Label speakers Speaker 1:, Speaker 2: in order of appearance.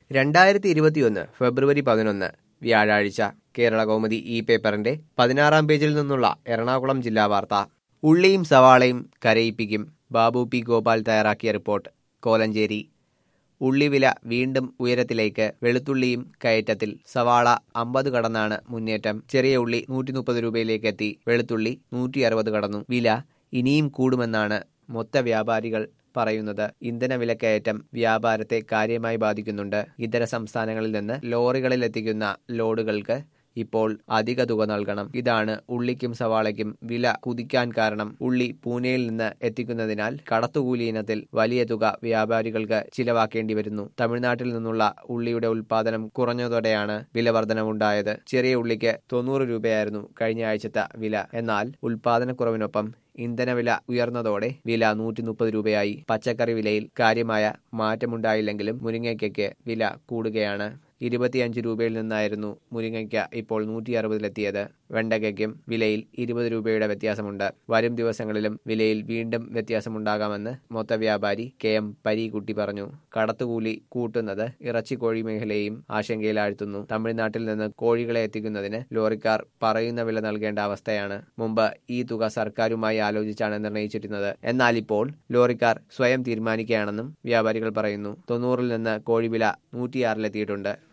Speaker 1: 2021 ഫെബ്രുവരി 11 വ്യാഴാഴ്ച കേരളകൗമുദി ഈ പേപ്പറിന്റെ 16-ാം പേജിൽ നിന്നുള്ള എറണാകുളം ജില്ലാ വാർത്ത. ഉള്ളിയും സവാളയും കരയിപ്പിക്കും. ബാബു പി ഗോപാൽ തയ്യാറാക്കിയ റിപ്പോർട്ട്. കോലഞ്ചേരി. ഉള്ളിവില വീണ്ടും ഉയരത്തിലേക്ക്. വെളുത്തുള്ളിയും കയറ്റത്തിൽ. സവാള 50 കടന്നാണ് മുന്നേറ്റം. ചെറിയ ഉള്ളി 130 രൂപയിലേക്ക് എത്തി. വെളുത്തുള്ളി 160 കടന്നു. വില ഇനിയും കൂടുമെന്നാണ് മൊത്ത വ്യാപാരികൾ പറയുന്നത്. ഇന്ധന വിലക്കയറ്റം വ്യാപാരത്തെ കാര്യമായി ബാധിക്കുന്നുണ്ട്. ഇതര സംസ്ഥാനങ്ങളിൽ നിന്ന് ലോറികളിൽ എത്തിക്കുന്ന ലോഡുകൾക്ക് ഇപ്പോൾ അധിക തുക നൽകണം. ഇതാണ് ഉള്ളിക്കും സവാളയ്ക്കും വില കുതിക്കാൻ കാരണം. ഉള്ളി പൂനെയിൽ നിന്ന് എത്തിക്കുന്നതിനാൽ കടത്തുകൂലി ഇനത്തിൽ വലിയ തുക വ്യാപാരികൾക്ക് ചിലവാക്കേണ്ടി വരുന്നു. തമിഴ്നാട്ടിൽ നിന്നുള്ള ഉള്ളിയുടെ ഉൽപാദനം കുറഞ്ഞതോടെയാണ് വില വർധനവുണ്ടായത്. ചെറിയ ഉള്ളിക്ക് 90 രൂപയായിരുന്നു കഴിഞ്ഞ ആഴ്ചത്തെ വില. എന്നാൽ ഉൽപാദനക്കുറവിനൊപ്പം ഇന്ധനവില ഉയർന്നതോടെ വില 130 രൂപയായി. പച്ചക്കറി വിലയിൽ കാര്യമായ മാറ്റമുണ്ടായില്ലെങ്കിലും മുരിങ്ങയ്ക്കയ്ക്ക് വില കൂടുകയാണ്. 25 രൂപയിൽ നിന്നായിരുന്നു മുരിങ്ങയ്ക്ക ഇപ്പോൾ 160-ലെത്തിയത്. വെണ്ടയ്ക്കും വിലയിൽ 20 രൂപയുടെ വ്യത്യാസമുണ്ട്. വരും ദിവസങ്ങളിലും വിലയിൽ വീണ്ടും വ്യത്യാസമുണ്ടാകാമെന്ന് മൊത്ത വ്യാപാരി KM പരീക്കുട്ടി പറഞ്ഞു. കടത്തുകൂലി കൂട്ടുന്നത് ഇറച്ചിക്കോഴി മേഖലയെയും ആശങ്കയിലാഴ്ത്തുന്നു. തമിഴ്നാട്ടിൽ നിന്ന് കോഴികളെ എത്തിക്കുന്നതിന് ലോറിക്കാർ പറയുന്ന വില നൽകേണ്ട അവസ്ഥയാണ്. മുമ്പ് ഈ തുക സർക്കാരുമായി ആലോചിച്ചാണ് നിർണയിച്ചിരുന്നത്. എന്നാൽ ഇപ്പോൾ ലോറിക്കാർ സ്വയം തീരുമാനിക്കുകയാണെന്നും വ്യാപാരികൾ പറയുന്നു. 90-ൽ നിന്ന് കോഴിവില 106-ലെത്തിയിട്ടുണ്ട്.